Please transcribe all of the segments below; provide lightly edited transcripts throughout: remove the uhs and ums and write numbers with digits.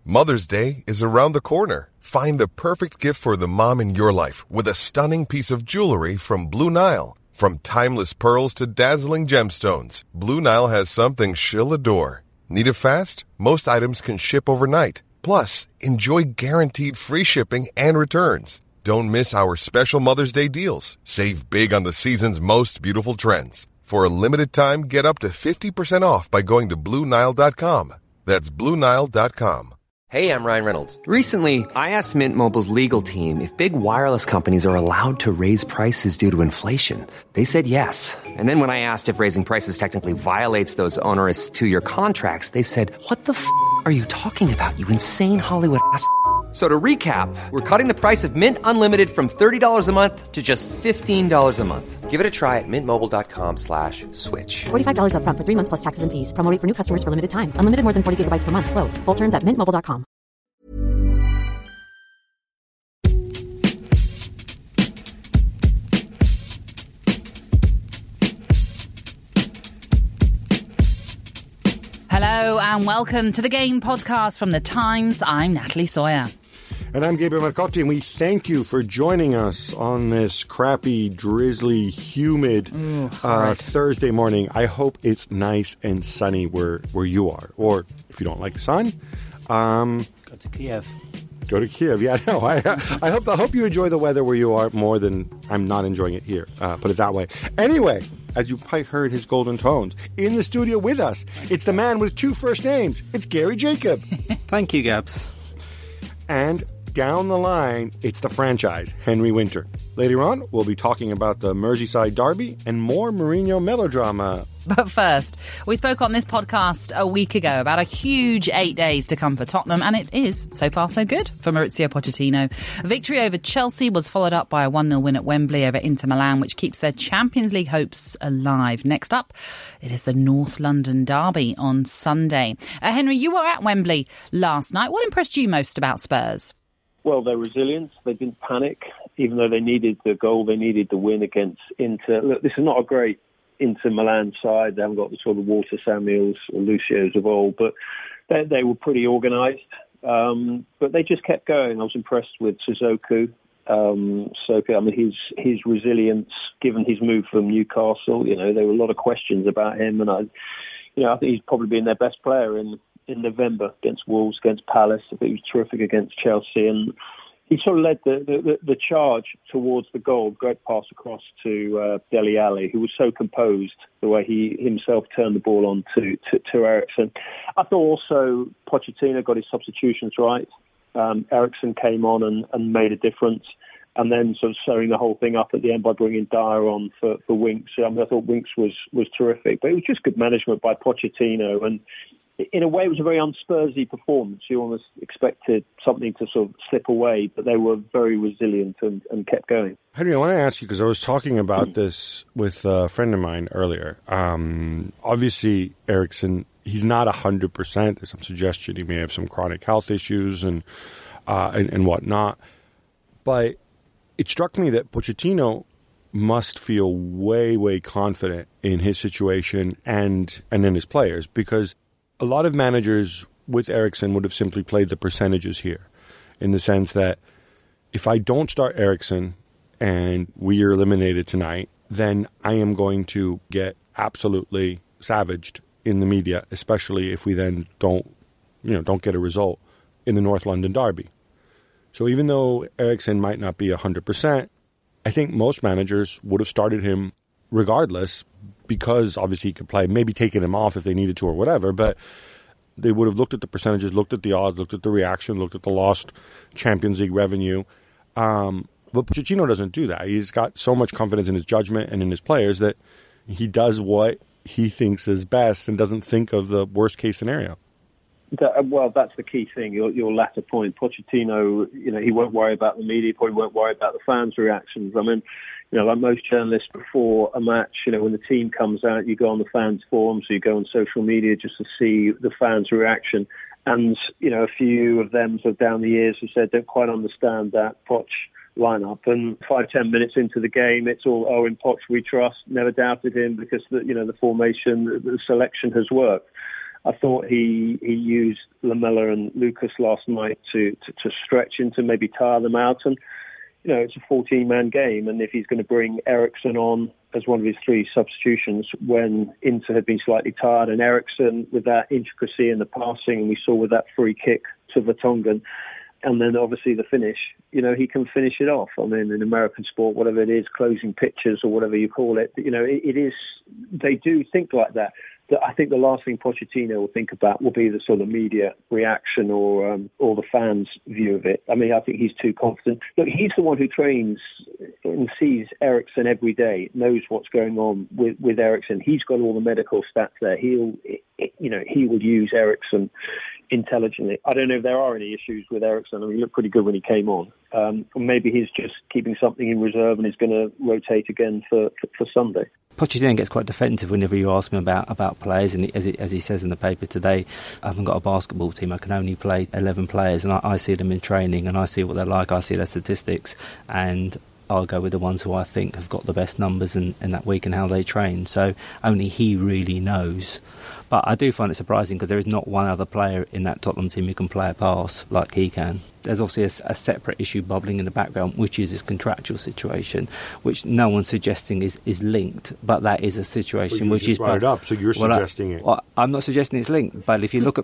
Mother's Day is around the corner. Find the perfect gift for the mom in your life with a stunning piece of jewelry from Blue Nile. From timeless pearls to dazzling gemstones, Blue Nile has something she'll adore. Need it fast? Most items can ship overnight. Plus, enjoy guaranteed free shipping and returns. Don't miss our special Mother's Day deals. Save big on the season's most beautiful trends. For a limited time, get up to 50% off by going to BlueNile.com. That's BlueNile.com. Hey, I'm Ryan Reynolds. Recently, I asked Mint Mobile's legal team if big wireless companies are allowed to raise prices due to inflation. They said yes. And then when I asked if raising prices technically violates those onerous two-year contracts, they said, "What the f*** are you talking about, you insane Hollywood ass?" So to recap, we're cutting the price of Mint Unlimited from $30 a month to just $15 a month. Give it a try at mintmobile.com/switch. $45 up front for 3 months plus taxes and fees. Promo rate for new customers for limited time. Unlimited more than 40 gigabytes per month. Slows full terms at mintmobile.com. Hello and welcome to the Game Podcast from The Times. I'm Natalie Sawyer. And I'm Gabriel Marcotti, and we thank you for joining us on this crappy, drizzly, humid Thursday morning. I hope it's nice and sunny where you are. Or if you don't like the sun, go to Kiev. Go to Kiev. Yeah, no, I hope you enjoy the weather where you are more than I'm not enjoying it here. Put it that way. Anyway, as you might heard his golden tones, in the studio with us, it's the man with two first names. It's Gary Jacob. Thank you, Gabs. And down the line, it's the franchise, Henry Winter. Later on, we'll be talking about the Merseyside derby and more Mourinho melodrama. But first, we spoke on this podcast a week ago about a huge 8 days to come for Tottenham, and it is, so far, so good for Maurizio Pochettino. A victory over Chelsea was followed up by a 1-0 win at Wembley over Inter Milan, which keeps their Champions League hopes alive. Next up, it is the North London derby on Sunday. Henry, you were at Wembley last night. What impressed you most about Spurs? Well, their resilience. They didn't panic. Even though they needed the goal, they needed the win against Inter. Look, this is not a great Inter Milan side. They haven't got the sort of Walter Samuels or Lucios of old, but they were pretty organised. But they just kept going. I was impressed with Sissoko. I mean, his resilience, given his move from Newcastle, there were a lot of questions about him, and I think he's probably been their best player in November against Wolves, against Palace. I think he was terrific against Chelsea, and he sort of led the charge towards the goal. Great pass across to Dele Alli, who was so composed the way he himself turned the ball on to Eriksen. I thought also Pochettino got his substitutions right. Eriksen came on and made a difference, and then sort of sewing the whole thing up at the end by bringing Dyer on for Winks. I thought Winks was terrific, but it was just good management by Pochettino, and in a way, it was a very un-Spursy performance. You almost expected something to sort of slip away, but they were very resilient and kept going. Henry, I want to ask you, because I was talking about this with a friend of mine earlier. Obviously, Eriksen, he's not 100%. There's some suggestion he may have some chronic health issues and whatnot. But it struck me that Pochettino must feel way, way confident in his situation and in his players, because a lot of managers with Eriksen would have simply played the percentages here, in the sense that if I don't start Eriksen and we are eliminated tonight, then I am going to get absolutely savaged in the media, especially if we then don't get a result in the North London derby. So even though Eriksen might not be 100%, I think most managers would have started him regardless, because obviously he could play, maybe taking him off if they needed to or whatever, but they would have looked at the percentages, looked at the odds, looked at the reaction, looked at the lost Champions League revenue. But Pochettino doesn't do that. He's got so much confidence in his judgment and in his players that he does what he thinks is best and doesn't think of the worst case scenario. Well, that's the key thing, your latter point. Pochettino, he won't worry about the media, probably won't worry about the fans' reactions. I mean, like most journalists before a match, when the team comes out, you go on the fans' forums, so you go on social media just to see the fans' reaction. And, a few of them sort of down the years have said, don't quite understand that Poch lineup. And 5-10 minutes into the game, it's all, in Poch we trust, never doubted him because, the formation, the selection has worked. I thought he used Lamela and Lucas last night to stretch and to maybe tire them out. And, you know, it's a 14-man game. And if he's going to bring Eriksen on as one of his 3 substitutions when Inter had been slightly tired, and Eriksen with that intricacy in the passing, and we saw with that free kick to Vertonghen, and then obviously the finish, you know, he can finish it off. I mean, in American sport, whatever it is, closing pictures or whatever you call it, you know, it is, they do think like that. I think the last thing Pochettino will think about will be the sort of media reaction or the fans' view of it. I mean, I think he's too confident. Look, he's the one who trains and sees Eriksen every day, knows what's going on with Eriksen. He's got all the medical stats there. He will use Eriksen intelligently. I don't know if there are any issues with Eriksen. I mean, he looked pretty good when he came on. Maybe he's just keeping something in reserve and is going to rotate again for Sunday. Pochettino gets quite defensive whenever you ask him about players, and as he says in the paper today, I haven't got a basketball team, I can only play 11 players, and I see them in training and I see what they're like, I see their statistics, and I'll go with the ones who I think have got the best numbers in that week and how they train. So only he really knows. But I do find it surprising because there is not one other player in that Tottenham team who can play a pass like he can. There's obviously a separate issue bubbling in the background, which is his contractual situation, which no one's suggesting is linked, but that is a situation which is brought it up. So you're suggesting it. Well, I'm not suggesting it's linked, but if you look at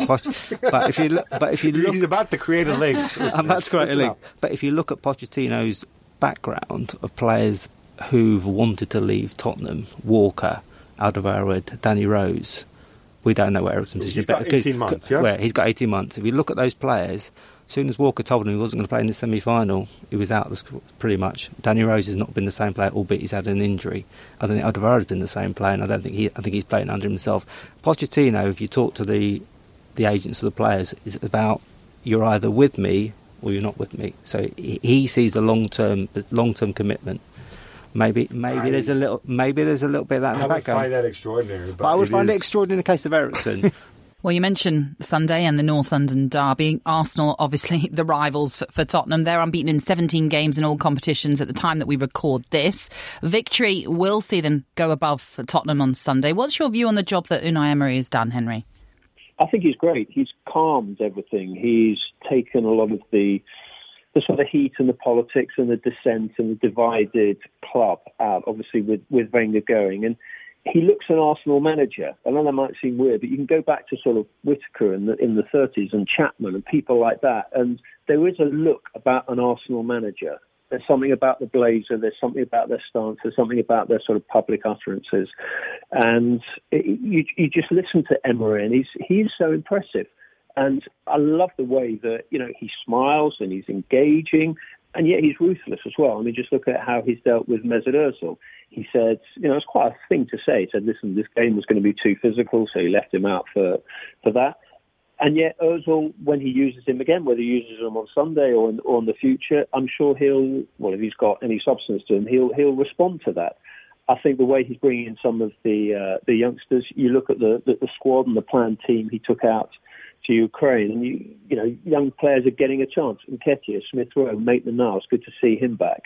he's about to create a link. I'm about to create a link. But if you look at Pochettino's background of players who've wanted to leave Tottenham, Walker, Alderweireld, Danny Rose, we don't know what Eriksen's position is. He's got 18 months, yeah? Where he's got 18 months. If you look at those players, as soon as Walker told him he wasn't going to play in the semi-final, he was out of the squad, pretty much. Danny Rose has not been the same player, albeit he's had an injury. I think Alderweireld has been the same player, and I think he's playing under himself. Pochettino, if you talk to the agents of the players, is about you're either with me or you're not with me. So he sees the long-term commitment. Maybe there's a little bit of that in the background. I would find that extraordinary. But I would find it extraordinary in the case of Eriksen. Well, you mentioned Sunday and the North London derby. Arsenal, obviously, the rivals for Tottenham. They're unbeaten in 17 games in all competitions at the time that we record this. Victory will see them go above Tottenham on Sunday. What's your view on the job that Unai Emery has done, Henry? I think he's great. He's calmed everything. He's taken a lot of the sort of heat and the politics and the dissent and the divided club out, obviously, with Wenger going. And he looks an Arsenal manager. I know that might seem weird, but you can go back to sort of Whittaker in the 30s and Chapman and people like that. And there is a look about an Arsenal manager. There's something about the blazer. There's something about their stance. There's something about their sort of public utterances. And you just listen to Emery, and he's so impressive. And I love the way that, you know, he smiles and he's engaging, and yet he's ruthless as well. I mean, just look at how he's dealt with Mesut Ozil. He said, you know, it's quite a thing to say. He said, listen, this game was going to be too physical, so he left him out for that. And yet Ozil, when he uses him again, whether he uses him on Sunday or in the future, I'm sure if he's got any substance to him, he'll respond to that. I think the way he's bringing in some of the youngsters, you look at the squad and the planned team he took out to Ukraine, and you know, young players are getting a chance. Nketiah, Smith Rowe, Maitland-Niles, good to see him back.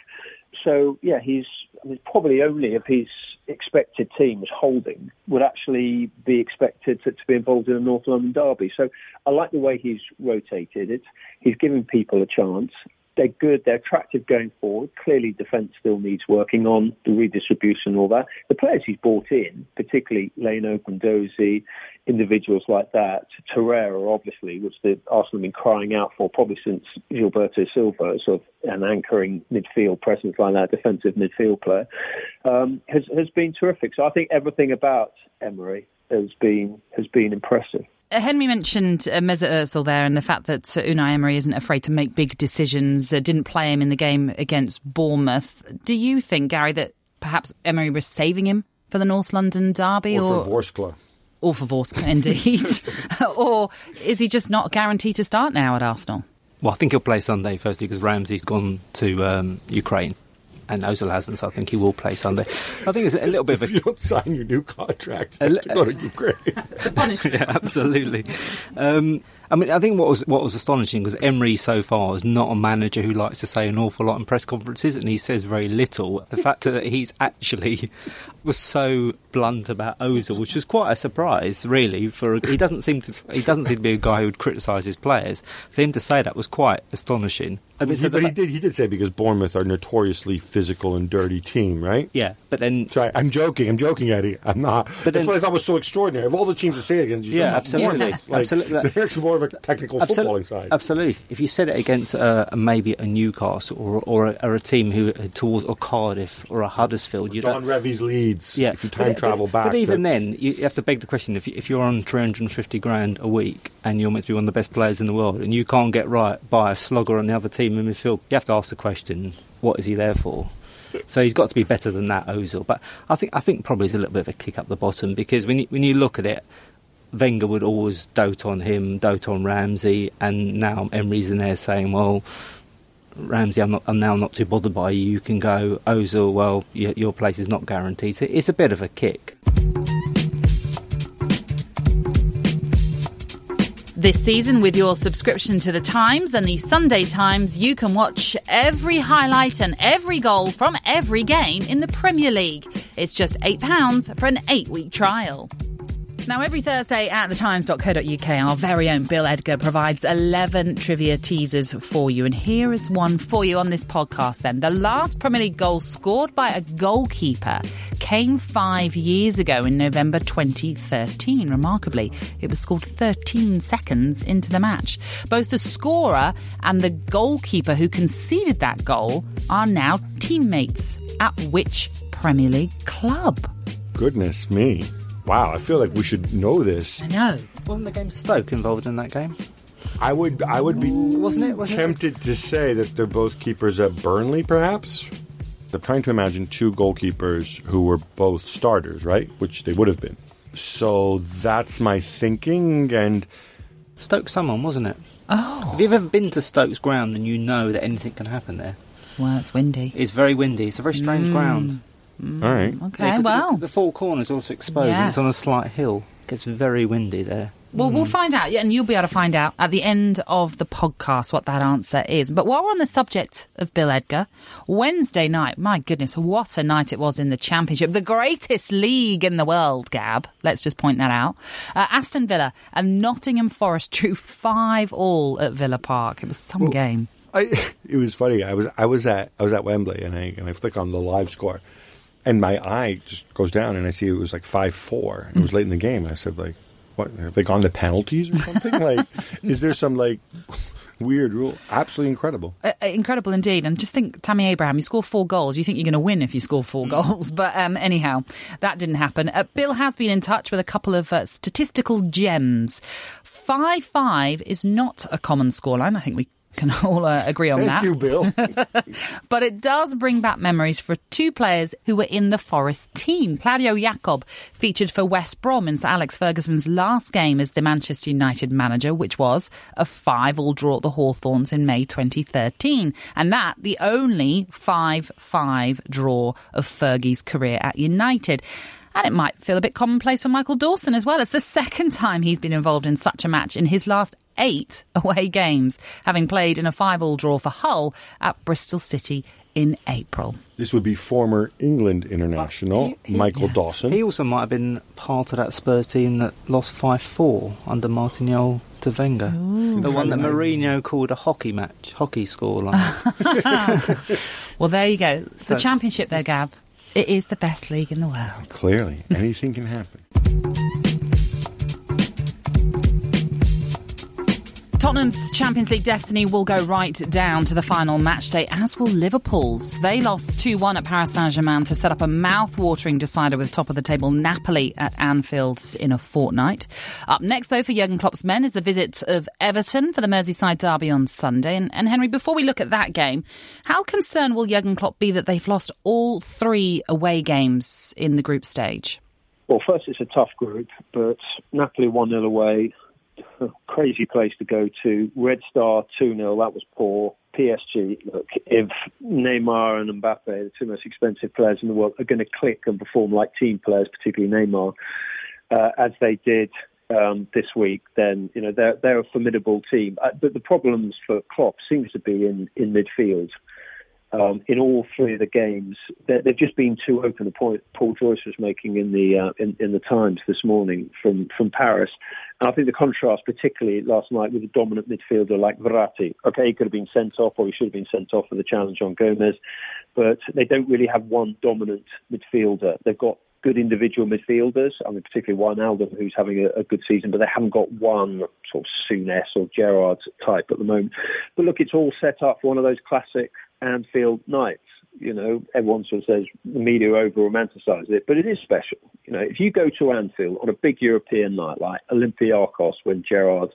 So yeah, he's probably only of his expected teams Holding would actually be expected to be involved in a North London derby. So I like the way he's rotated it. He's giving people a chance. They're good, they're attractive going forward. Clearly defence still needs working on, the redistribution and all that. The players he's brought in, particularly Leno, Guendouzi, individuals like that, Torreira obviously, which the Arsenal have been crying out for probably since Gilberto Silva, sort of an anchoring midfield presence like that, defensive midfield player, has been terrific. So I think everything about Emery has been impressive. Henry mentioned Mesut Ozil there and the fact that Unai Emery isn't afraid to make big decisions, didn't play him in the game against Bournemouth. Do you think, Gary, that perhaps Emery was saving him for the North London derby? Or for Vorskla. Or for Vorskla, indeed. Or is he just not guaranteed to start now at Arsenal? Well, I think he'll play Sunday, firstly, because Ramsey's gone to Ukraine. And Ozil hasn't, so I think he will play Sunday. I think it's a little bit of a... If you don't sign your new contract, you have to go to Ukraine. Yeah, absolutely. I mean, I think what was astonishing was Emery so far is not a manager who likes to say an awful lot in press conferences, and he says very little. The fact that he's actually was so blunt about Ozil, which was quite a surprise, really. He doesn't seem to be a guy who would criticise his players. For him to say that was quite astonishing. I mean, he did say because Bournemouth are a notoriously physical and dirty team, right? Yeah, but then... Sorry, I'm joking, Eddie. I'm not. But that's what I thought was so extraordinary. Of all the teams to say against you, absolutely. Absolutely. There's more of a technical footballing side. Absolutely. If you said it against maybe a Newcastle or a team who towards or Cardiff or a Huddersfield... Don Revie's Leeds, if you time travel back. But even then, you have to beg the question, if you're on 350 grand a week and you're meant to be one of the best players in the world and you can't get right by a slugger on the other team in midfield, you have to ask the question, what is he there for? So he's got to be better than that, Ozil. But I think probably it's a little bit of a kick up the bottom, because when you look at it, Wenger would always dote on him, dote on Ramsey, and now Emery's in there saying, well, Ramsey, I'm now not too bothered by you. You can go. Ozil, well, your place is not guaranteed. So it's a bit of a kick. This season, with your subscription to The Times and the Sunday Times, you can watch every highlight and every goal from every game in the Premier League. It's just £8 for an 8-week trial. Now, every Thursday at thetimes.co.uk, our very own Bill Edgar provides 11 trivia teasers for you. And here is one for you on this podcast then. The last Premier League goal scored by a goalkeeper came 5 years ago in November 2013. Remarkably, it was scored 13 seconds into the match. Both the scorer and the goalkeeper who conceded that goal are now teammates. At which Premier League club? Goodness me. Wow, I feel like we should know this. I know. Wasn't the game Stoke involved in that game? I would be tempted to say that they're both keepers at Burnley, perhaps. I'm trying to imagine two goalkeepers who were both starters, right? Which they would have been. So that's my thinking. And Stoke someone, wasn't it? Oh. Have you ever been to Stoke's ground and you know that anything can happen there? Well, it's windy. It's very windy. It's a very strange ground. All right. Okay, well. The four corners also exposed. Yes. It's on a slight hill. It gets very windy there. Well, we'll find out, and you'll be able to find out at the end of the podcast what that answer is. But while we're on the subject of Bill Edgar, Wednesday night, my goodness, what a night it was in the Championship. The greatest league in the world, Gab. Let's just point that out. Aston Villa and Nottingham Forest drew 5-5 at Villa Park. It was some game. It was funny. I was at Wembley, and I flick on the live score. And my eye just goes down, and I see it was like 5-4. It was late in the game. I said, like, what? Have they gone to penalties or something? Like, is there some, like, weird rule? Absolutely incredible. Incredible indeed. And just think, Tammy Abraham, you score 4 goals. You think you're going to win if you score 4 goals. But anyhow, that didn't happen. Bill has been in touch with a couple of statistical gems. 5-5 is not a common scoreline. I think we can all agree on that. Thank you, Bill. But it does bring back memories for 2 players who were in the Forest team. Claudio Jacob featured for West Brom in Sir Alex Ferguson's last game as the Manchester United manager, which was a 5-5 draw at the Hawthorns in May 2013. And that, the only 5-5 draw of Fergie's career at United. And it might feel a bit commonplace for Michael Dawson as well. It's the second time he's been involved in such a match in his last 8 away games, having played in a 5-5 draw for Hull at Bristol City in April. This would be former England international Michael Dawson. He also might have been part of that Spurs team that lost 5-4 under Martinelli to Wenger. Ooh. The one that Mourinho called a hockey scoreline. Well, there you go. It's the Championship there, Gab. It is the best league in the world. Clearly, anything can happen. Tottenham's Champions League destiny will go right down to the final match day, as will Liverpool's. They lost 2-1 at Paris Saint-Germain to set up a mouth-watering decider with top-of-the-table Napoli at Anfield in a fortnight. Up next, though, for Jurgen Klopp's men is the visit of Everton for the Merseyside derby on Sunday. And Henry, before we look at that game, how concerned will Jurgen Klopp be that they've lost all 3 away games in the group stage? Well, first, it's a tough group, but Napoli 1-0 away. A crazy place to go to. Red Star 2-0, that was poor. PSG, look, if Neymar and Mbappe, the 2 most expensive players in the world, are going to click and perform like team players, particularly Neymar, as they did this week, then they're a formidable team. But the problems for Klopp seems to be in midfield. In all three of the games, they've just been too open. The point Paul Joyce was making in the Times this morning from Paris, and I think the contrast, particularly last night, with a dominant midfielder like Verratti. Okay, he could have been sent off, or he should have been sent off for the challenge on Gomez, but they don't really have one dominant midfielder. They've got good individual midfielders, I mean, particularly Wijnaldum, who's having a good season, but they haven't got one sort of Souness or Gerrard type at the moment. But look, it's all set up for one of those classic Anfield nights. Everyone sort of says the media over-romanticise it, but it is special. If you go to Anfield on a big European night like Olympiacos when Gerrard,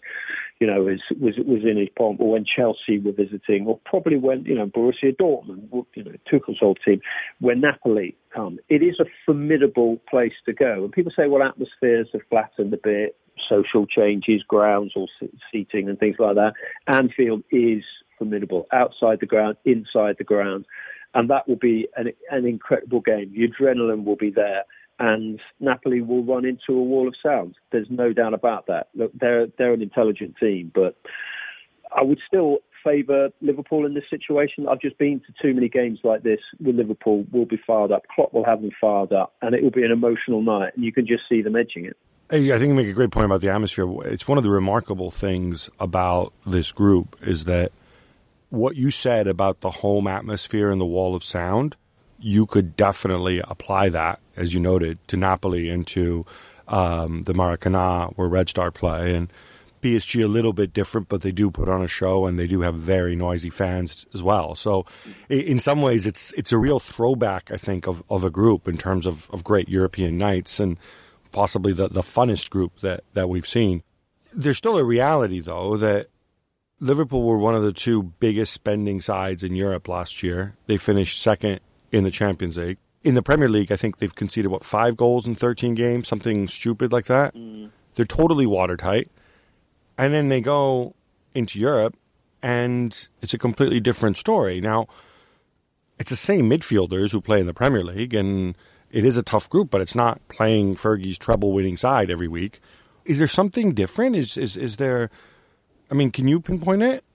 was in his pomp, or when Chelsea were visiting, or probably when, Borussia Dortmund, Tuchel's old team, when Napoli come, it is a formidable place to go. And people say, well, atmospheres have flattened a bit, social changes, grounds or seating and things like that. Anfield is formidable, outside the ground, inside the ground. And that will be an incredible game. The adrenaline will be there, and Napoli will run into a wall of sound. There's no doubt about that. Look, they're an intelligent team, but I would still favour Liverpool in this situation. I've just been to too many games like this with Liverpool. Will be fired up. Klopp will have them fired up, and it will be an emotional night, and you can just see them edging it. Hey, I think you make a great point about the atmosphere. It's one of the remarkable things about this group is that what you said about the home atmosphere and the wall of sound, you could definitely apply that, as you noted, to Napoli and to the Maracanã where Red Star play. And PSG a little bit different, but they do put on a show and they do have very noisy fans as well. So in some ways, it's a real throwback, I think, of a group in terms of great European nights and possibly the funnest group that we've seen. There's still a reality, though, that Liverpool were one of the two biggest spending sides in Europe last year. They finished second in the Champions League. In the Premier League, I think they've conceded, 5 goals in 13 games? Something stupid like that. They're totally watertight. And then they go into Europe, and it's a completely different story. Now, it's the same midfielders who play in the Premier League, and it is a tough group, but it's not playing Fergie's treble-winning side every week. Is there something different? Is there... I mean, can you pinpoint it?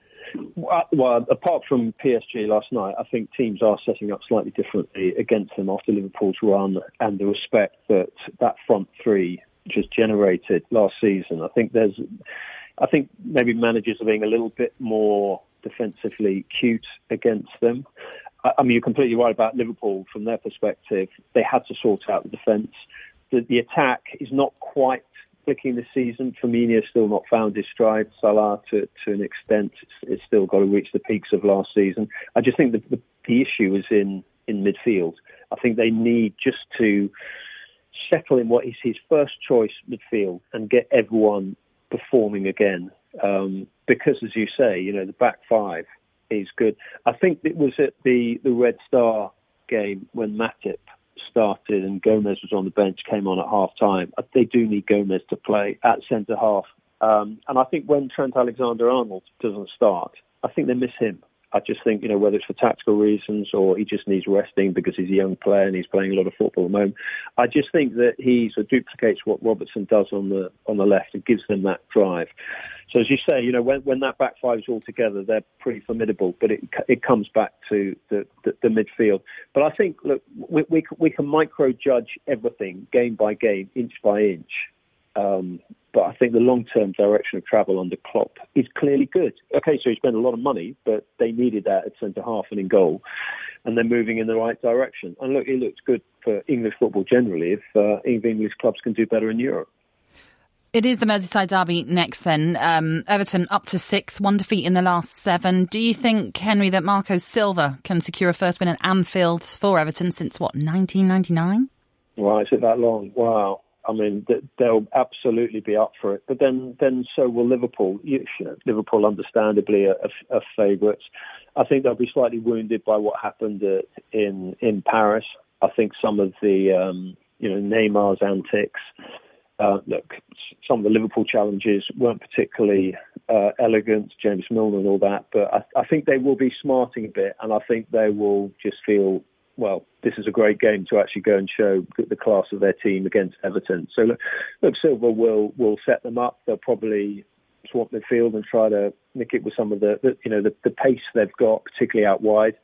Well, apart from PSG last night, I think teams are setting up slightly differently against them after Liverpool's run and the respect that front three just generated last season. I think maybe managers are being a little bit more defensively cute against them. I mean, you're completely right about Liverpool from their perspective. They had to sort out the defence. The attack is not quite clicking this season. Firmino's still not found his stride. Salah, to an extent, it's still got to reach the peaks of last season. I just think the issue is in midfield. I think they need just to settle in what is his first choice midfield and get everyone performing again. Because, as you say, the back five is good. I think it was at the Red Star game when Matip started and Gomez was on the bench, came on at half-time. They do need Gomez to play at centre-half. And I think when Trent Alexander-Arnold doesn't start, I think they miss him. I just think, whether it's for tactical reasons or he just needs resting because he's a young player and he's playing a lot of football at the moment. I just think that he sort of duplicates what Robertson does on the left and gives them that drive. So as you say, when that back five is all together, they're pretty formidable. But it comes back to the midfield. But I think, look, we can micro-judge everything game by game, inch by inch. But I think the long-term direction of travel under Klopp is clearly good. Okay, so he spent a lot of money, but they needed that at centre-half and in goal, and they're moving in the right direction. And look, it looks good for English football generally if English clubs can do better in Europe. It is the Merseyside derby next then. Everton up to 6th, 1 defeat in the last 7. Do you think, Henry, that Marco Silva can secure a first win at Anfield for Everton since, 1999? Wow, is it that long? Wow. I mean, they'll absolutely be up for it. But then so will Liverpool. Liverpool, understandably, are favourites. I think they'll be slightly wounded by what happened in Paris. I think some of the, Neymar's antics. Look, some of the Liverpool challenges weren't particularly elegant, James Milner and all that. But I think they will be smarting a bit, and I think they will just feel well, this is a great game to actually go and show the class of their team against Everton. So look, Silva will set them up. They'll probably swap midfield and try to nick it with some of the pace they've got, particularly out wide.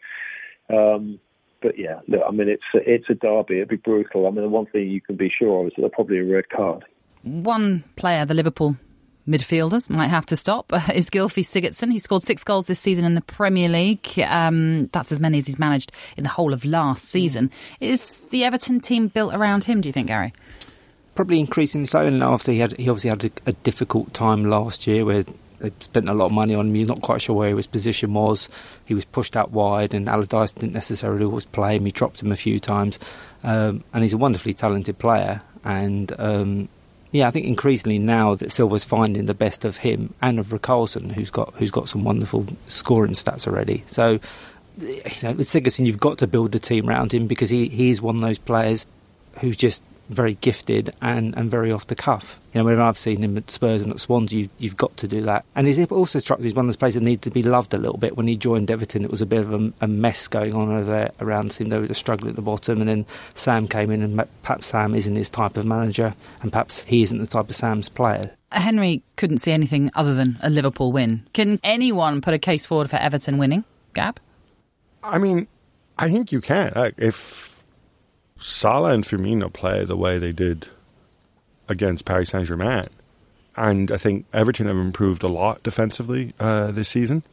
But yeah, look, I mean, it's a derby. It'd be brutal. I mean, the one thing you can be sure of is that there'll probably be a red card. One player, the Liverpool midfielders, might have to stop is Gylfi Sigurdsson. He scored 6 goals this season in the Premier League. That's as many as he's managed in the whole of last season. Is the Everton team built around him, do you think, Gary? Probably increasingly so. And after he obviously had a difficult time last year where they spent a lot of money on him. You're not quite sure where his position was. He was pushed out wide, and Allardyce didn't necessarily always play him. He dropped him a few times. And he's a wonderfully talented player. And I think increasingly now that Silva's finding the best of him and of Richarlison, who's got some wonderful scoring stats already. So, with Sigurdsson, you've got to build the team around him because he is one of those players who's just very gifted and very off the cuff. When I've seen him at Spurs and at Swansea, you've got to do that. And he's also struck me as one of those players that needed to be loved a little bit. When he joined Everton, it was a bit of a mess going on over there around him. They were struggling at the bottom, and then Sam came in, and perhaps Sam isn't his type of manager, and perhaps he isn't the type of Sam's player. Henry couldn't see anything other than a Liverpool win. Can anyone put a case forward for Everton winning, Gab? I mean, I think you can. If Salah and Firmino play the way they did against Paris Saint-Germain, and I think Everton have improved a lot defensively this season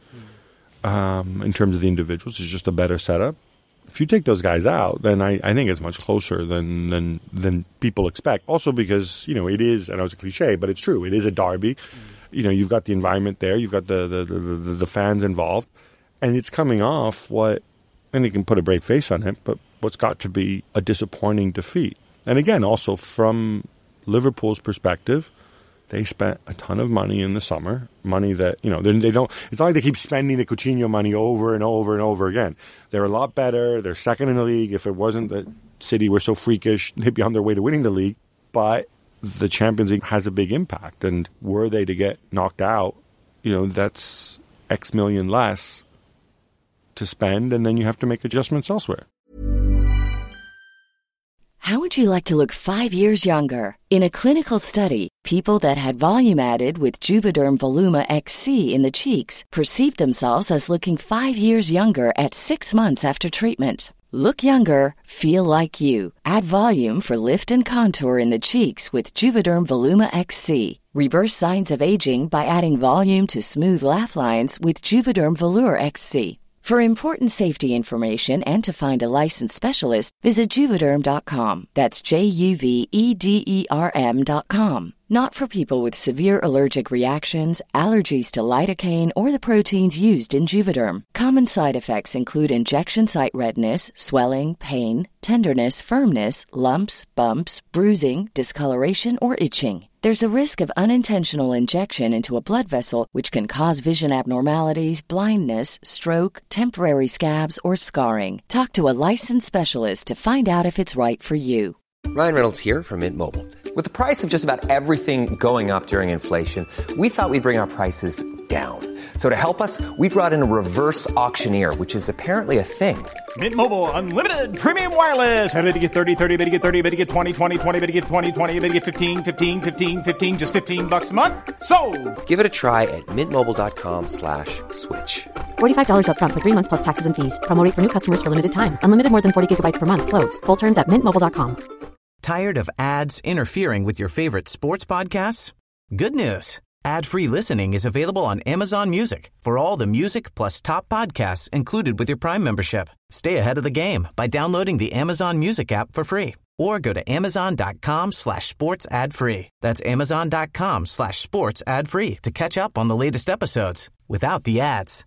in terms of the individuals. It's just a better setup. If you take those guys out, then I think it's much closer than people expect. Also because, it is, I know it's a cliche, but it's true. It is a derby. You've got the environment there. You've got the fans involved. And it's coming off and you can put a brave face on it, but what's got to be a disappointing defeat. And again, also from Liverpool's perspective, they spent a ton of money in the summer, money that, they don't, it's not like they keep spending the Coutinho money over and over and over again. They're a lot better. They're second in the league. If it wasn't that City were so freakish, they'd be on their way to winning the league. But the Champions League has a big impact. And were they to get knocked out, that's X million less to spend, and then you have to make adjustments elsewhere. How would you like to look 5 years younger? In a clinical study, people that had volume added with Juvederm Voluma XC in the cheeks perceived themselves as looking 5 years younger at 6 months after treatment. Look younger, feel like you. Add volume for lift and contour in the cheeks with Juvederm Voluma XC. Reverse signs of aging by adding volume to smooth laugh lines with Juvederm Volure XC. For important safety information and to find a licensed specialist, visit Juvederm.com. That's JUVEDERM.com. Not for people with severe allergic reactions, allergies to lidocaine, or the proteins used in Juvederm. Common side effects include injection site redness, swelling, pain, tenderness, firmness, lumps, bumps, bruising, discoloration, or itching. There's a risk of unintentional injection into a blood vessel, which can cause vision abnormalities, blindness, stroke, temporary scabs, or scarring. Talk to a licensed specialist to find out if it's right for you. Ryan Reynolds here from Mint Mobile. With the price of just about everything going up during inflation, we thought we'd bring our prices down. So to help us, we brought in a reverse auctioneer, which is apparently a thing. Mint Mobile Unlimited Premium Wireless. How to get 30, 30, bit to get 30, bit to get 20, 20, 20, bit to get 20, 20, bit to get 15, 15, 15, 15, just $15 a month? Sold! Give it a try at mintmobile.com/switch. $45 up front for 3 months plus taxes and fees. Promo rate for new customers for limited time. Unlimited more than 40 gigabytes per month. Slows full terms at mintmobile.com. Tired of ads interfering with your favorite sports podcasts? Good news. Ad-free listening is available on Amazon Music for all the music plus top podcasts included with your Prime membership. Stay ahead of the game by downloading the Amazon Music app for free or go to amazon.com/sports ad free. That's amazon.com/sports ad free to catch up on the latest episodes without the ads.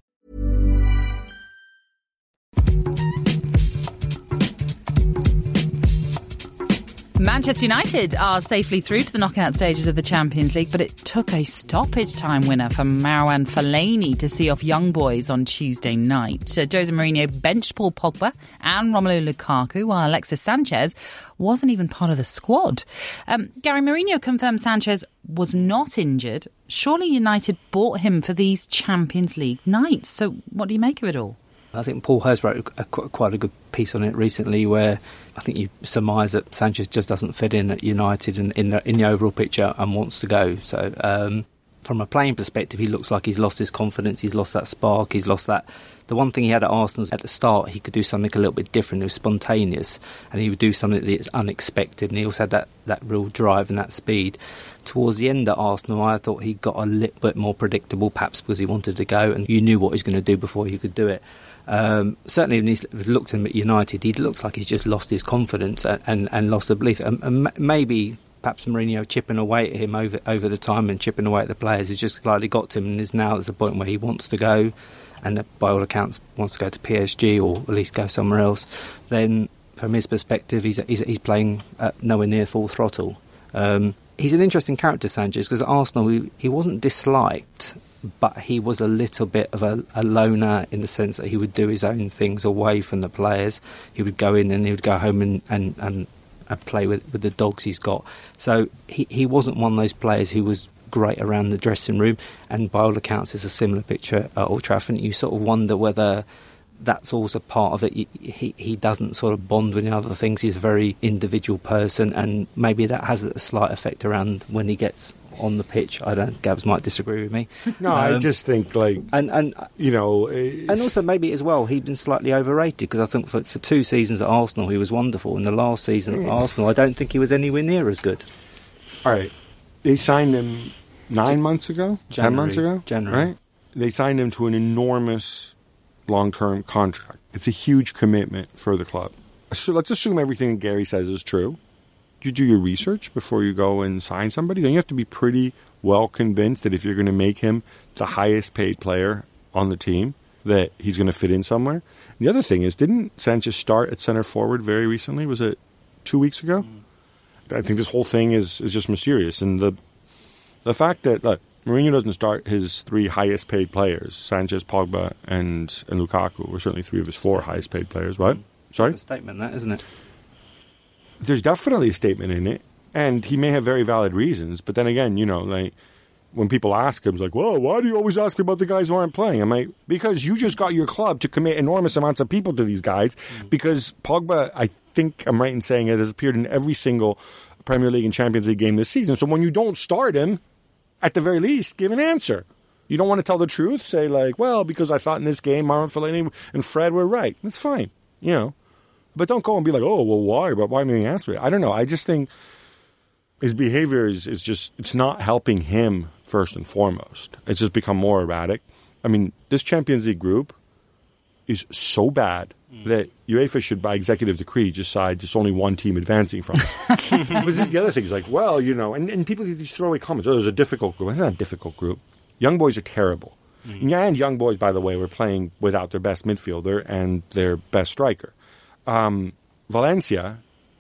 Manchester United are safely through to the knockout stages of the Champions League, but it took a stoppage time winner for Marouane Fellaini to see off young boys on Tuesday night. Jose Mourinho benched Paul Pogba and Romelu Lukaku, while Alexis Sanchez wasn't even part of the squad. Gary, Mourinho confirmed Sanchez was not injured. Surely United bought him for these Champions League nights. So what do you make of it all? I think Paul Hurst wrote quite a good piece on it recently, where I think you surmise that Sanchez just doesn't fit in at United in the overall picture and wants to go. So from a playing perspective, he looks like he's lost his confidence, he's lost that spark, he's lost that. The one thing he had at Arsenal was at the start, he could do something a little bit different. It was spontaneous, and he would do something that's unexpected, and he also had that real drive and that speed. Towards the end at Arsenal, I thought he got a little bit more predictable, perhaps because he wanted to go, and you knew what he was going to do before he could do it. Certainly when he's looked at him at United, he looks like he's just lost his confidence and lost the belief. And maybe perhaps Mourinho chipping away at him over the time and chipping away at the players has just slightly got to him, and is now at the point where he wants to go, and by all accounts wants to go to PSG or at least go somewhere else. Then from his perspective, he's playing nowhere near full throttle. He's an interesting character, Sanchez, because at Arsenal he wasn't disliked, but he was a little bit of a loner in the sense that he would do his own things away from the players. He would go in and he would go home and play with the dogs he's got. So he wasn't one of those players who was great around the dressing room, and by all accounts it's a similar picture at Old Trafford. You sort of wonder whether that's also part of it. He doesn't sort of bond with other things. He's a very individual person, and maybe that has a slight effect around when he gets on the pitch. I don't. Gabs might disagree with me. No, I just think and also maybe as well he's been slightly overrated, because I think for 2 seasons at Arsenal he was wonderful, and the last season at Arsenal I don't think he was anywhere near as good. All right, they signed him 9 months ago, 10 months ago, January. Right? They signed him to an enormous long-term contract. It's a huge commitment for the club. So let's assume everything Gary says is true. You do your research before you go and sign somebody. Then you have to be pretty well convinced that if you're going to make him the highest paid player on the team, that he's going to fit in somewhere. And the other thing is, didn't Sanchez start at center forward very recently? Was it 2 weeks ago? I think this whole thing is just mysterious. And the fact that, look, Mourinho doesn't start his 3 highest paid players, Sanchez, Pogba, and Lukaku, were certainly 3 of his 4 highest paid players. What? Sorry? A statement, that, isn't it? There's definitely a statement in it, and he may have very valid reasons. But then again, when people ask him, it's like, well, why do you always ask me about the guys who aren't playing? I'm like, because you just got your club to commit enormous amounts of people to these guys, because Pogba, I think I'm right in saying it, has appeared in every single Premier League and Champions League game this season. So when you don't start him, at the very least, give an answer. You don't want to tell the truth, say like, well, because I thought in this game Marwan Fellaini and Fred were right. That's fine, But don't go and be like, oh, well, why? But why am I being asked? I don't know. I just think his behavior is just, it's not helping him first and foremost. It's just become more erratic. I mean, this Champions League group is so bad that UEFA should, by executive decree, decide just only one team advancing from it. But this is the other thing. It's like, well, and people these throwaway comments. Oh, there's a difficult group. It's not a difficult group. Young boys are terrible. And young boys, by the way, were playing without their best midfielder and their best striker. Valencia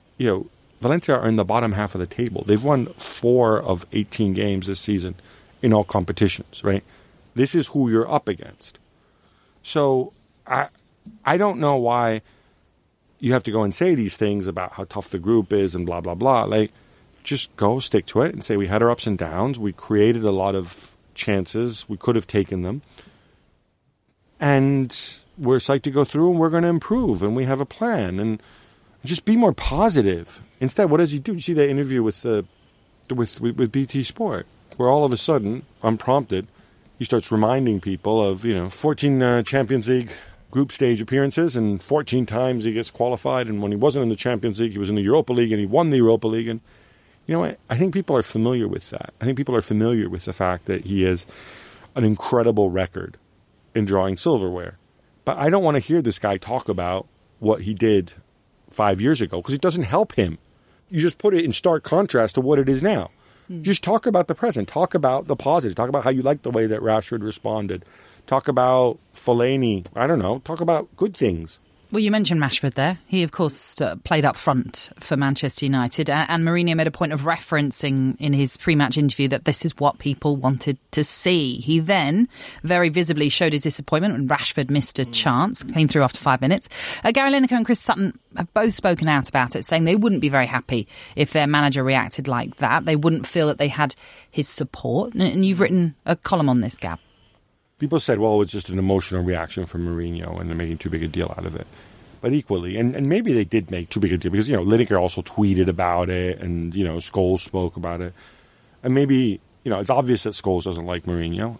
are in the bottom half of the table. They've won 4 of 18 games this season in all competitions, right? This is who you're up against. So I don't know why you have to go and say these things about how tough the group is and blah, blah, blah. Like, just go, stick to it and say we had our ups and downs. We created a lot of chances. We could have taken them. And we're psyched to go through, and we're going to improve, and we have a plan. And just be more positive. Instead, what does he do? You see that interview with BT Sport, where all of a sudden, unprompted, he starts reminding people of 14 Champions League group stage appearances, and 14 times he gets qualified. And when he wasn't in the Champions League, he was in the Europa League, and he won the Europa League. And you know what? I think people are familiar with that. I think people are familiar with the fact that he has an incredible record in drawing silverware. But I don't want to hear this guy talk about what he did 5 years ago, because it doesn't help him. You just put it in stark contrast to what it is now. Just talk about the present. Talk about the positive. Talk about how you like the way that Rashford responded. Talk about Fellaini. I don't know. Talk about good things. Well, you mentioned Rashford there. He, of course, played up front for Manchester United. And Mourinho made a point of referencing in his pre-match interview that this is what people wanted to see. He then very visibly showed his disappointment when Rashford missed a chance, came through after 5 minutes. Gary Lineker and Chris Sutton have both spoken out about it, saying they wouldn't be very happy if their manager reacted like that. They wouldn't feel that they had his support. And you've written a column on this, Gab. People said, well, it's just an emotional reaction from Mourinho and they're making too big a deal out of it. But equally, and maybe they did make too big a deal because, Lineker also tweeted about it and, Scholes spoke about it. And maybe, it's obvious that Scholes doesn't like Mourinho.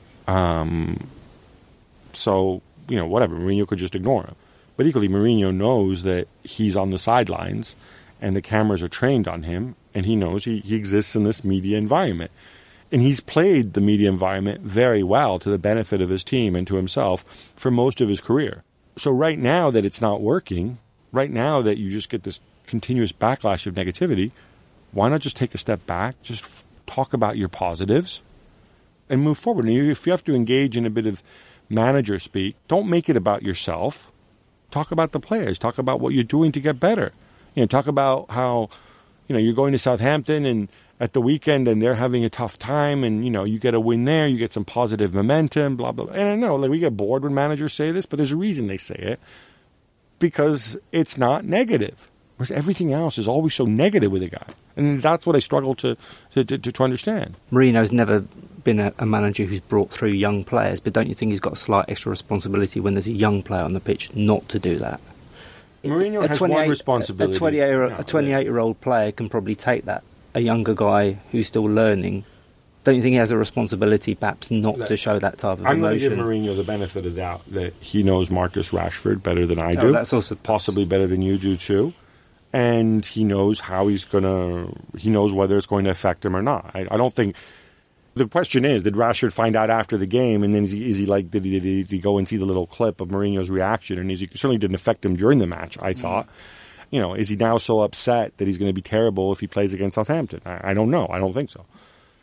So, whatever, Mourinho could just ignore him. But equally, Mourinho knows that he's on the sidelines and the cameras are trained on him, and he knows he exists in this media environment. And he's played the media environment very well to the benefit of his team and to himself for most of his career. So right now that it's not working, right now that you just get this continuous backlash of negativity, why not just take a step back, just talk about your positives, and move forward? And if you have to engage in a bit of manager speak, don't make it about yourself. Talk about the players. Talk about what you're doing to get better. Talk about how, you're going to Southampton and at the weekend and they're having a tough time and, you get a win there, you get some positive momentum, blah, blah, blah. And I know, we get bored when managers say this, but there's a reason they say it. Because it's not negative. Whereas everything else is always so negative with a guy. And that's what I struggle to understand. Mourinho's never been a manager who's brought through young players, but don't you think he's got a slight extra responsibility when there's a young player on the pitch not to do that? Mourinho has one responsibility. A 28-year-old player can probably take that. A younger guy who's still learning, don't you think he has a responsibility perhaps not to show that type of emotion? I'm going to give Mourinho the benefit of the doubt that he knows Marcus Rashford better than I do. That's also possibly better than you do too. And he knows how he knows whether it's going to affect him or not. I don't think... The question is, did Rashford find out after the game, and then did he go and see the little clip of Mourinho's reaction? And he certainly didn't affect him during the match, I thought. Is he now so upset that he's going to be terrible if he plays against Southampton? I don't know. I don't think so.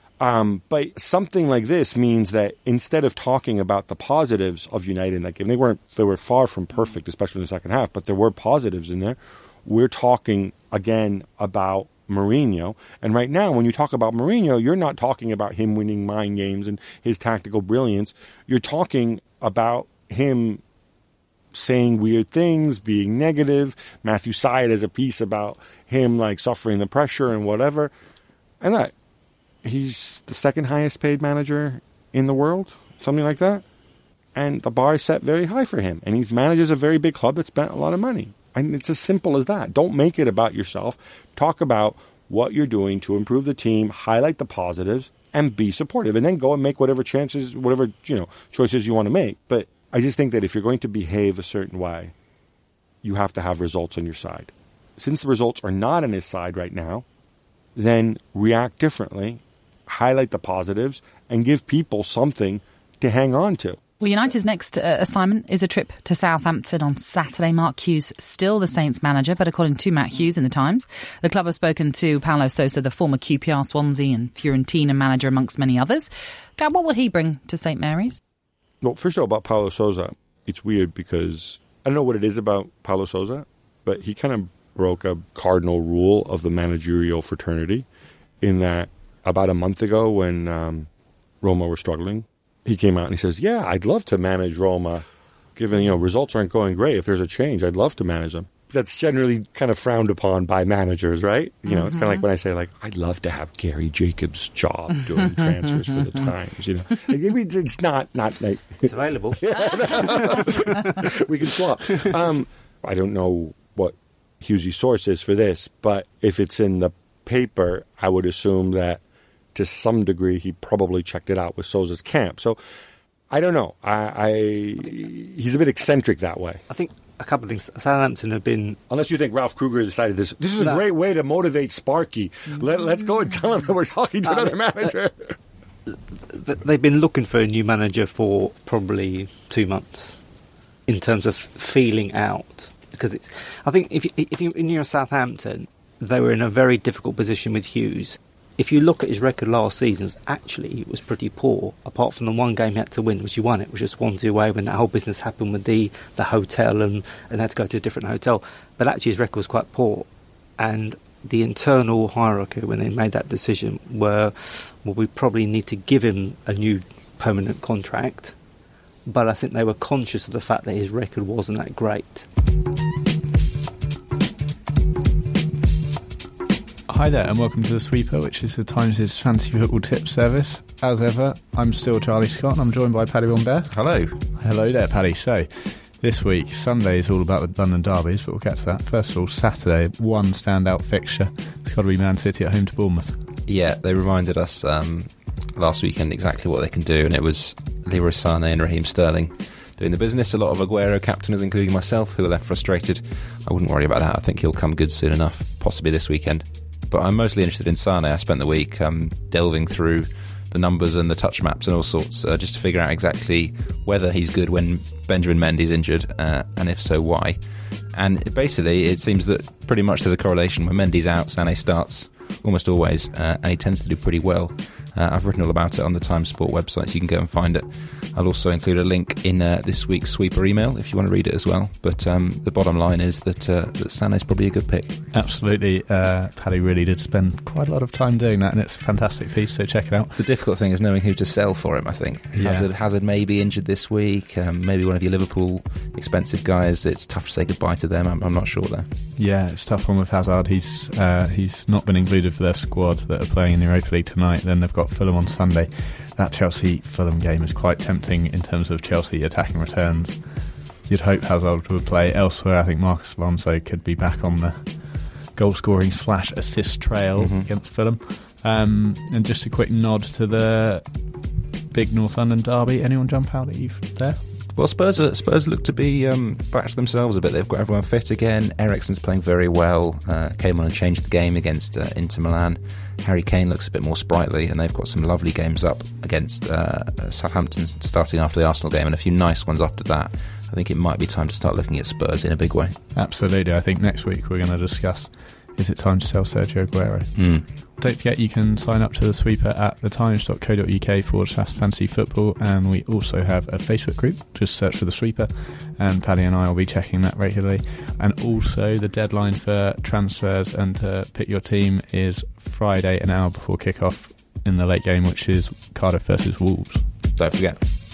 But something like this means that instead of talking about the positives of United in that game, they were far from perfect, especially in the second half, but there were positives in there. We're talking again about Mourinho. And right now, when you talk about Mourinho, you're not talking about him winning mind games and his tactical brilliance. You're talking about him saying weird things, being negative. Matthew Syed has a piece about him suffering the pressure and whatever. And that he's the second highest paid manager in the world, something like that. And the bar is set very high for him. And he manages a very big club that spent a lot of money. And it's as simple as that. Don't make it about yourself. Talk about what you're doing to improve the team, highlight the positives, and be supportive. And then go and make whatever choices you want to make. But I just think that if you're going to behave a certain way, you have to have results on your side. Since the results are not on his side right now, then react differently, highlight the positives, and give people something to hang on to. Well, United's next assignment is a trip to Southampton on Saturday. Mark Hughes, still the Saints manager, but according to Matt Hughes in The Times, the club have spoken to Paulo Sousa, the former QPR, Swansea and Fiorentina manager, amongst many others. Gab, what would he bring to St Mary's? Well, first of all, about Paulo Sousa, it's weird because I don't know what it is about Paulo Sousa, but he kind of broke a cardinal rule of the managerial fraternity in that about a month ago when Roma were struggling, he came out and he says, yeah, I'd love to manage Roma. Given, results aren't going great. If there's a change, I'd love to manage them. That's generally kind of frowned upon by managers, right? It's kind of like when I say, I'd love to have Gary Jacobs' job doing transfers for the Times, It's not like... It's available. We can swap. I don't know what Hughes' source is for this, but if it's in the paper, I would assume that to some degree, he probably checked it out with Sousa's camp. So, I don't know. He's a bit eccentric that way. I think a couple of things. Southampton have been... Unless you think Ralph Kruger decided this is a great way to motivate Sparky. Let's go and tell him that we're talking to another manager. They've been looking for a new manager for probably 2 months in terms of feeling out. Because I think if you're Southampton, they were in a very difficult position with Hughes. If you look at his record last season, it was pretty poor, apart from the one game he had to win, which he won. It was just Swansea away when that whole business happened with the hotel and had to go to a different hotel. But actually his record was quite poor. And the internal hierarchy, when they made that decision, we probably need to give him a new permanent contract. But I think they were conscious of the fact that his record wasn't that great. Hi there, and welcome to The Sweeper, which is the Times' fantasy football tip service. As ever, I'm still Charlie Scott, and I'm joined by Paddy Bombert. Hello. Hello there, Paddy. So, this week, Sunday is all about the London derbies, but we'll get to that. First of all, Saturday, one standout fixture. It's got to be Man City at home to Bournemouth. Yeah, they reminded us last weekend exactly what they can do, and it was Leroy Sané and Raheem Sterling doing the business. A lot of Aguero captainers, including myself, who are left frustrated. I wouldn't worry about that. I think he'll come good soon enough, possibly this weekend. But I'm mostly interested in Sané. I spent the week delving through the numbers and the touch maps and all sorts, just to figure out exactly whether he's good when Benjamin Mendy's injured, and if so, why. And basically, it seems that pretty much there's a correlation. When Mendy's out, Sané starts almost always, and he tends to do pretty well. I've written all about it on the Times Sport website, so you can go and find it. I'll also include a link in this week's Sweeper email if you want to read it as well. But the bottom line is that Sané's probably a good pick. Absolutely. Paddy really did spend quite a lot of time doing that, and it's a fantastic piece, so check it out. The difficult thing is knowing who to sell for him, I think. Yeah. Hazard may be injured this week. Maybe one of your Liverpool expensive guys. It's tough to say goodbye to them. I'm not sure, though. Yeah, it's a tough one with Hazard. He's not been included for their squad that are playing in the Europa League tonight. Then they've got Fulham on Sunday. That Chelsea-Fulham game is quite tempting in terms of Chelsea attacking returns. You'd hope Hazard would play elsewhere. I think Marcus Alonso could be back on the goal-scoring / assist trail against Fulham. And just a quick nod to the big North London derby. Anyone jump out at you there? Well, Spurs look to be back to themselves a bit. They've got everyone fit again. Eriksen's playing very well. Came on and changed the game against Inter Milan. Harry Kane looks a bit more sprightly, and they've got some lovely games up against Southampton starting after the Arsenal game, and a few nice ones after that. I think it might be time to start looking at Spurs in a big way. Absolutely. I think next week we're going to discuss, is it time to sell Sergio Aguero? Don't forget you can sign up to the Sweeper at thetimes.co.uk/fantasy football, and we also have a Facebook group. Just search for the Sweeper, and Paddy and I will be checking that regularly. And also the deadline for transfers and to pick your team is Friday, an hour before kickoff in the late game, which is Cardiff versus Wolves. Don't forget.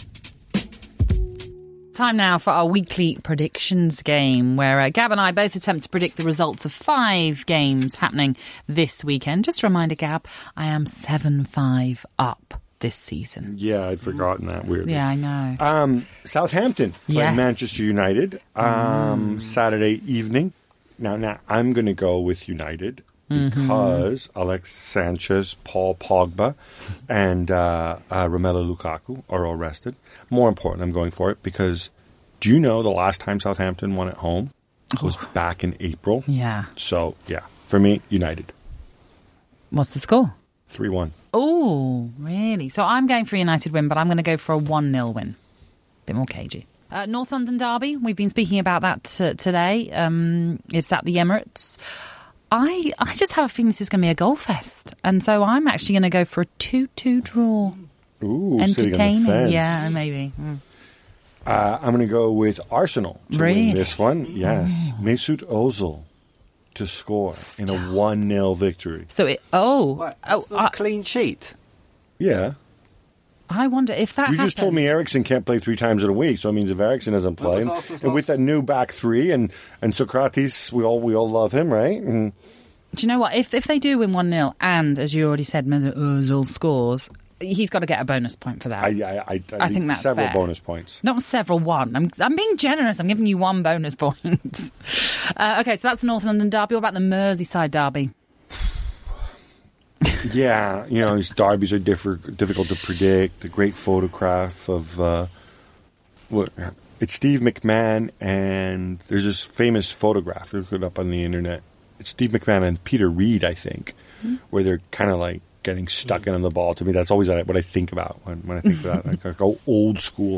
Time now for our weekly predictions game, where Gab and I both attempt to predict the results of 5 games happening this weekend. Just a reminder, Gab, I am 7-5 up this season. Yeah, I'd forgotten that, weirdly. Yeah, I know. Southampton playing Manchester United Saturday evening. Now I'm going to go with United because Alexis Sanchez, Paul Pogba, and Romelu Lukaku are all rested. More important, I'm going for it because do you know the last time Southampton won at home was back in April? Yeah. So, yeah, for me, United. What's the score? 3-1. Oh, really? So I'm going for a United win, but I'm going to go for a 1-0 win. Bit more cagey. North London derby, we've been speaking about that today. It's at the Emirates. I just have a feeling this is going to be a goal fest. And so I'm actually going to go for a 2-2 draw. Ooh, entertaining. Sitting on the fence. Yeah, maybe. I'm going to go with Arsenal to really? win this one. Yes. Mesut Ozil to score in a 1-0 victory. So a clean sheet. Yeah. I wonder if that You happens. just told me Eriksen can't play 3 times in a week, so it means if Eriksen doesn't play, and with that new back 3 and Socrates, we all love him, right? And do you know what? If they do win 1-0, and as you already said, Mesut Ozil scores, he's got to get a bonus point for that. I think that's several fair. bonus points. Not several, one. I'm being generous. I'm giving you 1 bonus point. Okay, so that's the North London derby. What about the Merseyside derby? Yeah, these derbies are difficult to predict. The great photograph of it's Steve McMahon, and there's this famous photograph. Look it up on the internet. It's Steve McMahon and Peter Reid, I think, where they're kind of like getting stuck in on the ball. To me, that's always what I think about when I think about like old school.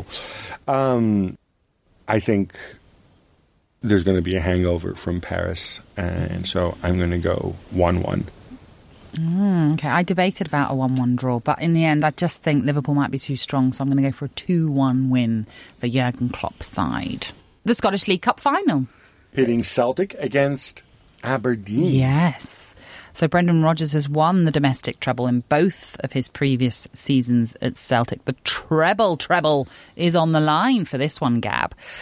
I think there's going to be a hangover from Paris, and so I'm going to go 1-1. Okay, I debated about a 1-1 draw, but in the end, I just think Liverpool might be too strong, so I'm going to go for a 2-1 win for Jurgen Klopp's side. The Scottish League Cup final. Hitting Celtic against Aberdeen. Yes. So Brendan Rodgers has won the domestic treble in both of his previous seasons at Celtic. The treble is on the line for this one, Gab.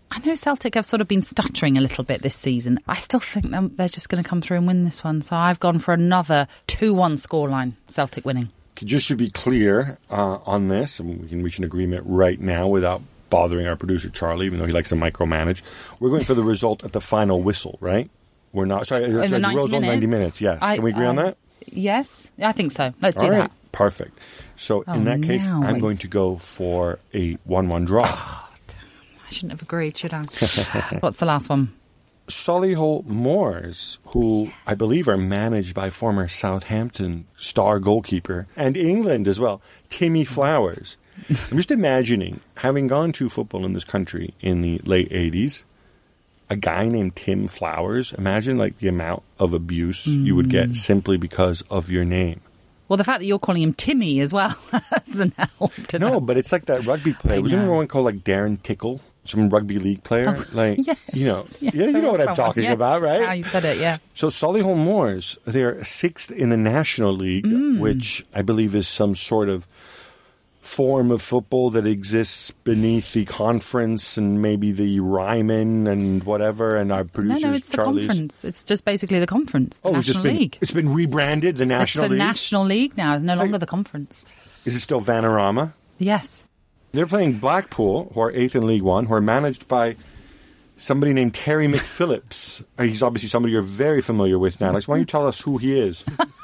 I know Celtic have sort of been stuttering a little bit this season. I still think they're just going to come through and win this one. So I've gone for another 2-1 scoreline, Celtic winning. Just to be clear on this, and we can reach an agreement right now without bothering our producer, Charlie, even though he likes to micromanage. We're going for the result at the final whistle, right? We're not. Sorry, in the 90 minutes, yes. Can we agree on that? Yes, I think so. Let's do that. Perfect. So in that case, I'm going to go for a 1-1 draw. Oh, I shouldn't have agreed, should I? What's the last one? Solihull Moors, who I believe are managed by former Southampton star goalkeeper and England as well, Timmy Flowers. I'm just imagining, having gone to football in this country in the late 80s, a guy named Tim Flowers, imagine like the amount of abuse you would get simply because of your name. Well, the fact that you're calling him Timmy as well hasn't helped. No, but it's like that rugby player. Wasn't there one called like Darren Tickle? Some rugby league player? Yes. You know what I'm talking about, right? How you said it, yeah. So Solihull Moors, they're 6th in the National League, which I believe is some sort of form of football that exists beneath the conference and maybe the Ryman and whatever, and our producers, No, it's Charlie's. the conference. It's just basically the conference, the National League. It's been rebranded, the National League? It's the National League now, it's no longer the conference. Is it still Vanarama? Yes. They're playing Blackpool, who are 8th in League One, who are managed by somebody named Terry McPhillips. He's obviously somebody you're very familiar with now. Why don't you tell us who he is?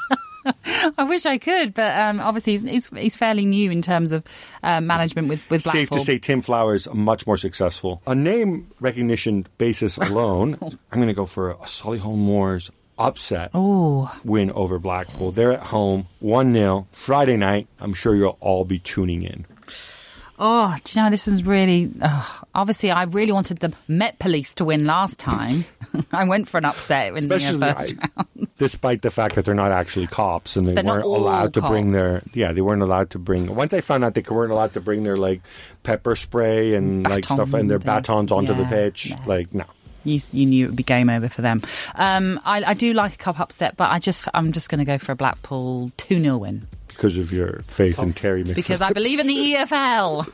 I wish I could, but obviously he's fairly new in terms of management with Blackpool. Safe to say Tim Flowers much more successful. On name recognition basis alone, I'm going to go for a Solihull Moors upset win over Blackpool. They're at home, 1-0, Friday night. I'm sure you'll all be tuning in. Oh, do you know, this is really... obviously, I really wanted the Met Police to win last time. I went for an upset in the first round. Despite the fact that they're not actually cops and they They're weren't allowed to bring their... Yeah, they weren't allowed to bring... Once I found out they weren't allowed to bring their, like, pepper spray and, like, stuff and their batons onto the pitch. Yeah. Like, no. You knew it would be game over for them. I do like a cup upset, but I'm just going to go for a Blackpool 2-0 win. Because of your faith in Terry McPhillips. Because I believe in the EFL.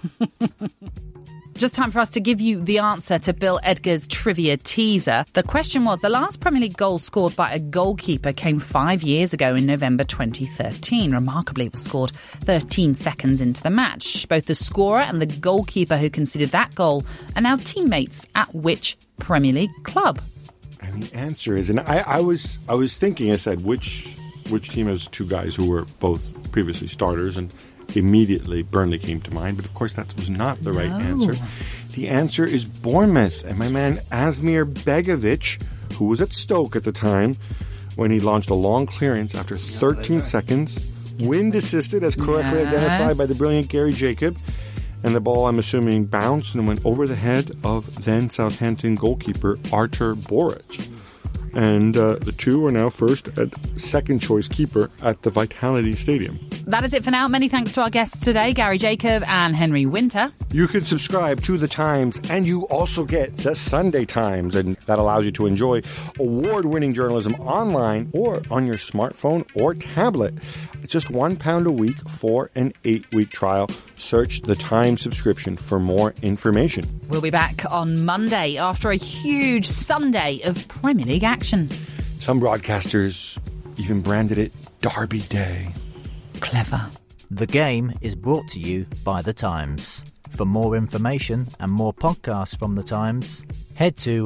Just time for us to give you the answer to Bill Edgar's trivia teaser. The question was, the last Premier League goal scored by a goalkeeper came 5 years ago in November 2013. Remarkably, it was scored 13 seconds into the match. Both the scorer and the goalkeeper who conceded that goal are now teammates at which Premier League club? And the answer is, and I was thinking, I said, which team has two guys who were both previously starters, and immediately Burnley came to mind, but of course that was not the right answer. The answer is Bournemouth, and my man Asmir Begovic, who was at Stoke at the time when he launched a long clearance after 13 seconds, wind assisted as correctly identified by the brilliant Gary Jacob, and the ball, I'm assuming, bounced and went over the head of then Southampton goalkeeper Artur Boruc. And the two are now first and second choice keeper at the Vitality Stadium. That is it for now. Many thanks to our guests today, Gary Jacob and Henry Winter. You can subscribe to The Times, and you also get The Sunday Times, and that allows you to enjoy award-winning journalism online or on your smartphone or tablet. It's just £1 a week for an 8-week trial. Search The Times subscription for more information. We'll be back on Monday after a huge Sunday of Premier League action. Some broadcasters even branded it Derby Day. Clever. The Game is brought to you by The Times. For more information and more podcasts from The Times, head to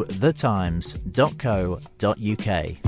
thetimes.co.uk.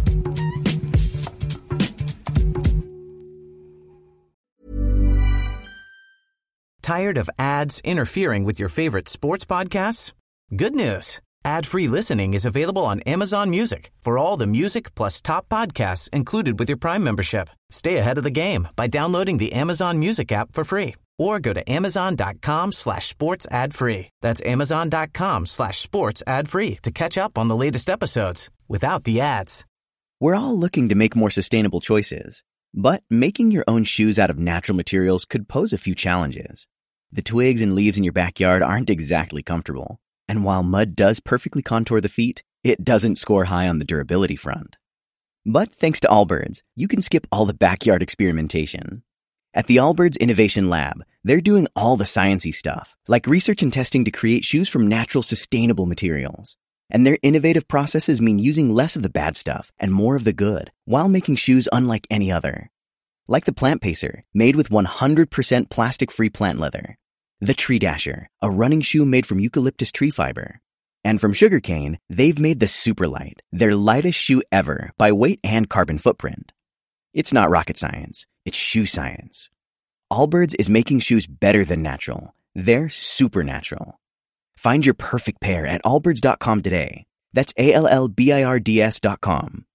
Tired of ads interfering with your favorite sports podcasts? Good news. Ad-free listening is available on Amazon Music for all the music plus top podcasts included with your Prime membership. Stay ahead of the game by downloading the Amazon Music app for free or go to amazon.com/sports ad free. That's amazon.com/sports ad free to catch up on the latest episodes without the ads. We're all looking to make more sustainable choices, but making your own shoes out of natural materials could pose a few challenges. The twigs and leaves in your backyard aren't exactly comfortable. And while mud does perfectly contour the feet, it doesn't score high on the durability front. But thanks to Allbirds, you can skip all the backyard experimentation. At the Allbirds Innovation Lab, they're doing all the sciencey stuff, like research and testing to create shoes from natural, sustainable materials. And their innovative processes mean using less of the bad stuff and more of the good, while making shoes unlike any other. Like the Plant Pacer, made with 100% plastic-free plant leather. The Tree Dasher, a running shoe made from eucalyptus tree fiber. And from Sugarcane, they've made the Superlight, their lightest shoe ever by weight and carbon footprint. It's not rocket science, it's shoe science. Allbirds is making shoes better than natural. They're supernatural. Find your perfect pair at allbirds.com today. That's ALLBIRDS.com.